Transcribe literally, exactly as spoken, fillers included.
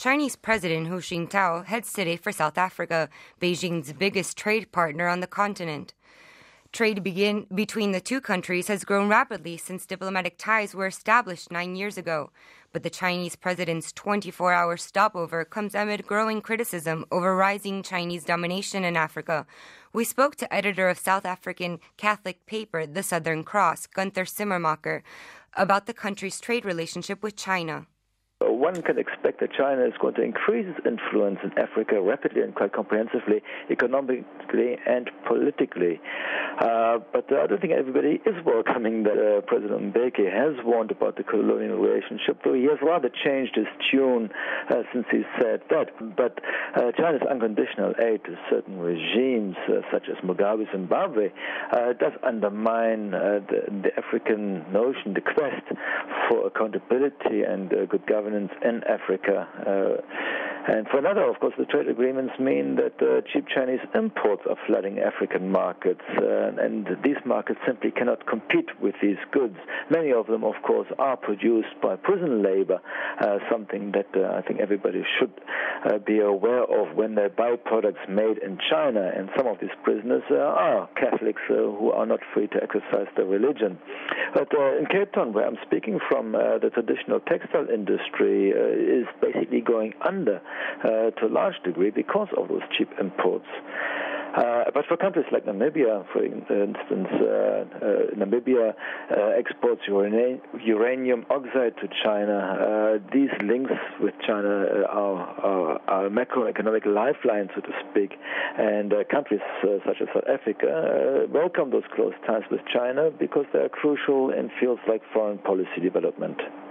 Chinese President Hu Jintao heads today for South Africa, Beijing's biggest trade partner on the continent. Trade begin, between the two countries has grown rapidly since diplomatic ties were established nine years ago. But the Chinese president's twenty-four hour stopover comes amid growing criticism over rising Chinese domination in Africa. We spoke to editor of South African Catholic paper The Southern Cross, Gunther Simmermacher, about the country's trade relationship with China. One can expect that China is going to increase its influence in Africa rapidly and quite comprehensively, economically and politically. Uh, but uh, I don't think everybody is welcoming that uh, President Mbeki has warned about the colonial relationship, though he has rather changed his tune uh, since he said that. But uh, China's unconditional aid to certain regimes, uh, such as Mugabe's Zimbabwe, uh, does undermine uh, the, the African notion, the quest for accountability and uh, good governance in Africa. Uh, and for another, of course, the trade agreements mean that uh, cheap Chinese imports are flooding African markets, uh, and these markets simply cannot compete with these goods. Many of them, of course, are produced by prison labor, uh, something that uh, I think everybody should uh, be aware of when they buy products made in China. And some of these prisoners uh, are Catholics uh, who are not free to exercise their religion. But uh, in Cape Town, where I'm speaking from, uh, the traditional textile industry uh, is basically going under uh, to a large degree because of those cheap imports. Uh, but for countries like Namibia, for instance, uh, uh, Namibia uh, exports uranium, uranium oxide to China. Uh, these links with China uh, are, are, are macroeconomic lifelines, so to speak. And uh, countries uh, such as South Africa uh, welcome those close ties with China because they are crucial in fields like foreign policy development.